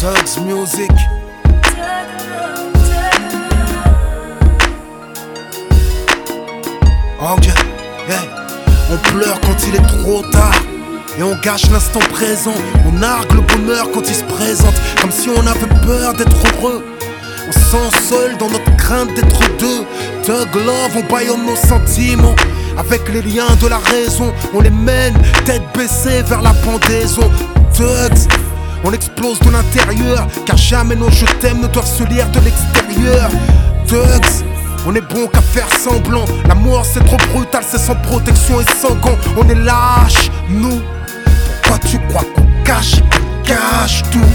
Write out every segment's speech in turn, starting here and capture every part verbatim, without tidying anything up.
Thugs Music. Ok, hey. On pleure quand il est trop tard et on gâche l'instant présent. On nargue le bonheur quand il se présente, comme si on avait peur d'être heureux. On se sent seul dans notre crainte d'être deux. Thug Love, on baillonne nos sentiments. Avec les liens de la raison, on les mène tête baissée vers la pendaison. Thugs, on explose de l'intérieur, car jamais nos je t'aime ne doivent se lire de l'extérieur. Thugs, on est bon qu'à faire semblant. La mort c'est trop brutal, c'est sans protection et sans gants. On est lâche, nous. Pourquoi tu crois qu'on cache et qu'on cache tout?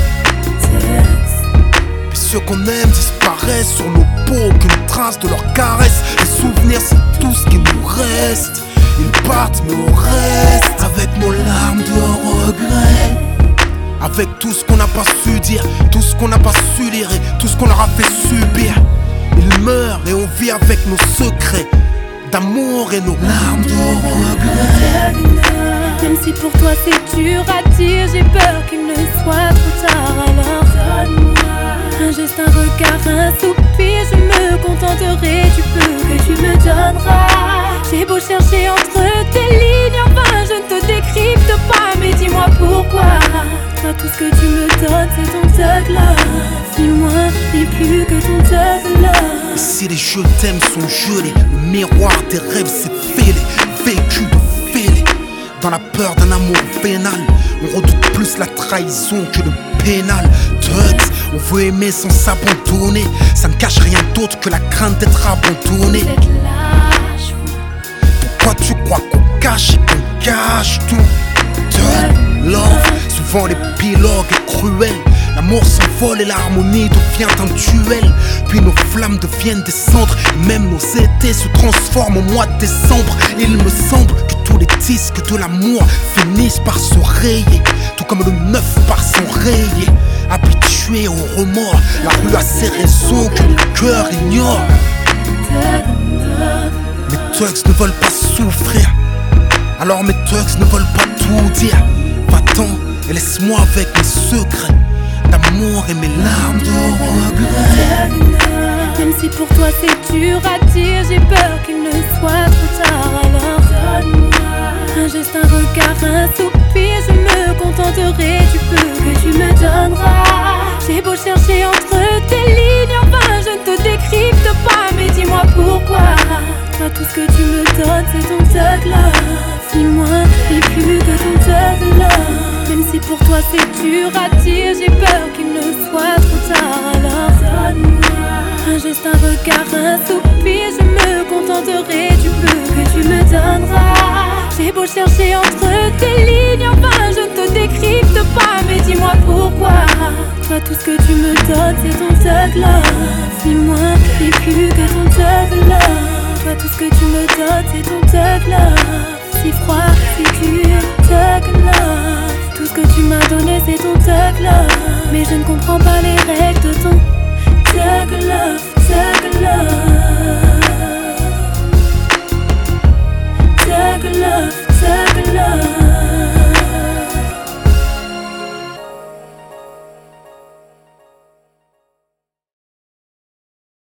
Puis ceux qu'on aime disparaissent sur nos peaux, qu'une trace de leur caresse. Les souvenirs c'est tout ce qui nous reste. Ils partent mais on reste avec nos larmes de regret. Avec tout ce qu'on n'a pas su dire, tout ce qu'on n'a pas su lire et tout ce qu'on leur a fait subir. Ils meurent et on vit avec nos secrets d'amour et nos larmes de regret. Même si pour toi c'est dur à dire, j'ai peur qu'il ne soit trop tard. Alors donne-moi un geste, un regard, un soupir. Je me contenterai du peu que tu me donneras. J'ai beau chercher entre tes lignes, enfin je ne te décrypte pas. Mais dis-moi pourquoi. Toi tout ce que tu me donnes c'est ton thug love. Dis-moi, dis plus que ton thug love. Et si les je t'aime sont gelés, le miroir des rêves s'est fêlé, vécu de fêlé. Dans la peur d'un amour vénal, on redoute plus la trahison que le pénal. Thugs, on veut aimer sans s'abandonner. Ça ne cache rien d'autre que la crainte d'être abandonné. Cette lâche. Pourquoi tu crois qu'on cache et qu'on cache tout? Thug Love, souvent l'épilogue est cruel. L'amour s'envole et l'harmonie devient un duel. Puis nos flammes deviennent des cendres, et même nos étés se transforment au mois de décembre. Il me semble que tous les disques de l'amour finissent par se rayer, tout comme le neuf par s'enrayer. Habitué au remords, la rue a ses raisons que le cœur ignore. Mes thugs ne veulent pas souffrir, alors mes thugs ne veulent pas tout dire. Va-t'en et laisse-moi avec mes secrets d'amour et mes larmes de regret. Même si pour toi c'est dur à dire, j'ai peur qu'il ne soit trop tard. Alors donne-moi un geste, un regard, un soupir. Je me contenterai du peu que tu me donneras. J'ai beau chercher entre tes lignes, enfin je ne te décrypte pas. Mais dis-moi pourquoi. Toi tout ce que tu me donnes c'est ton thug love. Dis-moi, dis plus que ton thug love. Même si pour toi c'est dur à dire, j'ai peur qu'il ne soit trop tard. Alors donne-moi un geste, un regard, un soupir. Je me contenterai du peu que tu me donneras. J'ai beau chercher entre tes lignes, enfin je ne te décrypte pas. Mais dis-moi pourquoi. Toi tout ce que tu me donnes c'est ton thug love. Dis-moi, dis plus que ton thug love. Toi tout ce que tu me donnes c'est ton thug love. Si froid, si dur, thug love. Tout ce que tu m'as donné c'est ton thug love. Mais je ne comprends pas les règles de ton thug love, thug love.